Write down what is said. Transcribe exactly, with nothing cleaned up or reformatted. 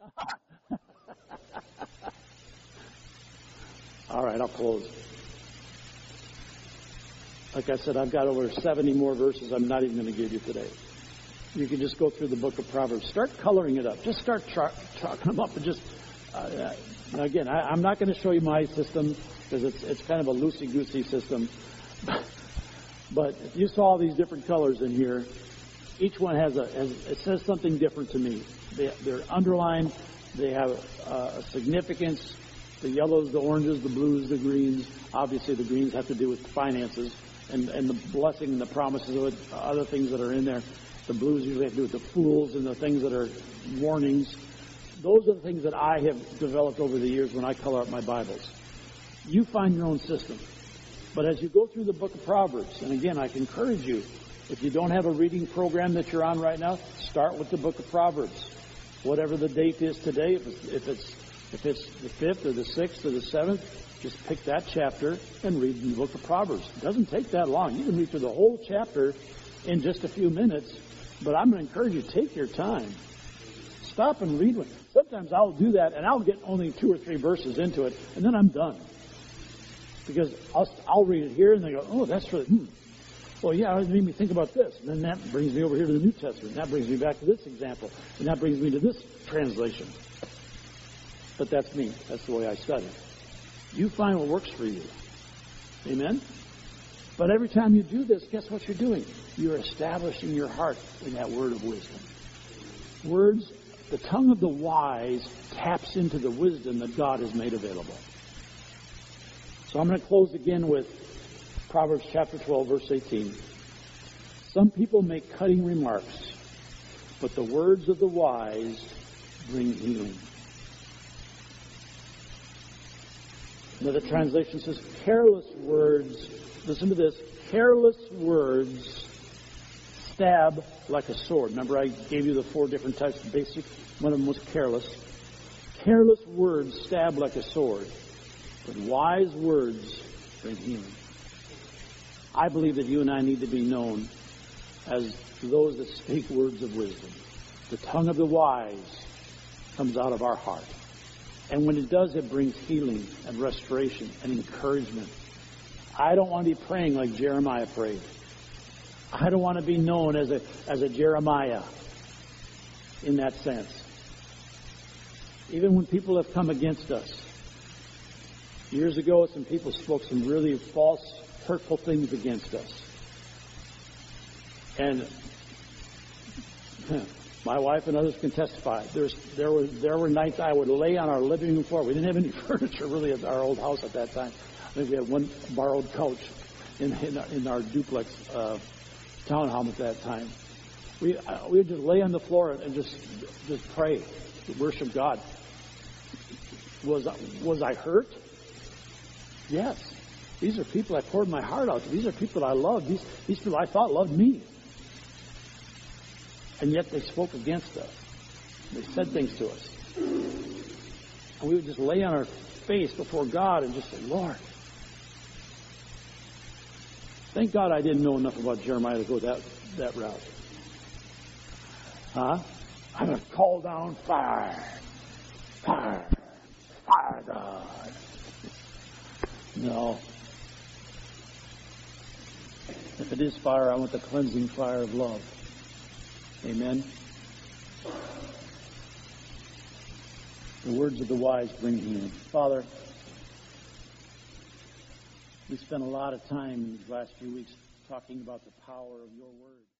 All right, I'll close. Like I said, I've got over seventy more verses I'm not even going to give you today. You can just go through the book of Proverbs. Start coloring it up. Just start tra- chalking them up and just, uh, again, I, I'm not going to show you my system because it's, it's kind of a loosey-goosey system. But if you saw these different colors in here, each one has a, has, it says something different to me. They, they're underlined. They have uh, a significance. The yellows, the oranges, the blues, the greens. Obviously, the greens have to do with finances and, and the blessing and the promises of it, other things that are in there. The blues usually have to do with the fools and the things that are warnings. Those are the things that I have developed over the years when I color up my Bibles. You find your own system. But as you go through the book of Proverbs, and again, I can encourage you, if you don't have a reading program that you're on right now, start with the book of Proverbs. Whatever the date is today, if it's, if it's, if it's the fifth or the sixth or the seventh, just pick that chapter and read the book of Proverbs. It doesn't take that long. You can read through the whole chapter in just a few minutes. But I'm going to encourage you, take your time. Stop and read one. Sometimes I'll do that, and I'll get only two or three verses into it, and then I'm done. Because I'll, I'll read it here, and they go, oh, that's really, hmm. Well, yeah, it made me think about this. And then that brings me over here to the New Testament. And that brings me back to this example. And that brings me to this translation. But that's me. That's the way I study. You find what works for you. Amen? But every time you do this, guess what you're doing? You're establishing your heart in that word of wisdom. Words, the tongue of the wise taps into the wisdom that God has made available. So I'm going to close again with Proverbs chapter twelve, verse eighteen. Some people make cutting remarks, but the words of the wise bring healing. Another translation says, careless words, listen to this, careless words stab like a sword. Remember I gave you the four different types of basic, one of them was careless. Careless words stab like a sword, but wise words bring healing. I believe that you and I need to be known as those that speak words of wisdom. The tongue of the wise comes out of our heart. And when it does, it brings healing and restoration and encouragement. I don't want to be praying like Jeremiah prayed. I don't want to be known as a as a Jeremiah in that sense. Even when people have come against us. Years ago, some people spoke some really false, hurtful things against us. And my wife and others can testify. There's, there were there were nights I would lay on our living room floor. We didn't have any furniture really at our old house at that time. I think we had one borrowed couch in in our, in our duplex uh, townhome at that time. We uh, we would just lay on the floor and just just pray, worship God. Was was I hurt? Yes. These are people I poured my heart out to. These are people I loved. These these people I thought loved me. And yet they spoke against us. They said things to us. And we would just lay on our face before God and just say, Lord. Thank God I didn't know enough about Jeremiah to go that, that route. Huh? I'm going to call down fire. Fire. Fire, God. No. If it is fire, I want the cleansing fire of love. Amen. The words of the wise bring healing. Father, we spent a lot of time in these last few weeks talking about the power of your word.